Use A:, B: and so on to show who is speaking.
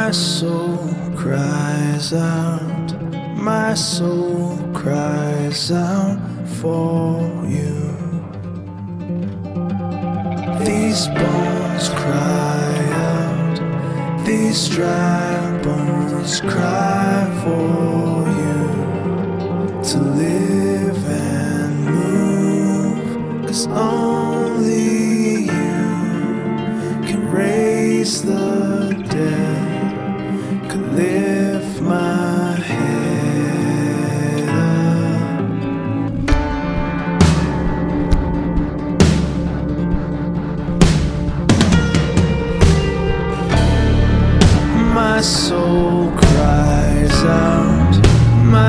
A: My soul cries out, my soul cries out for you. These bones cry out, these dry bones cry for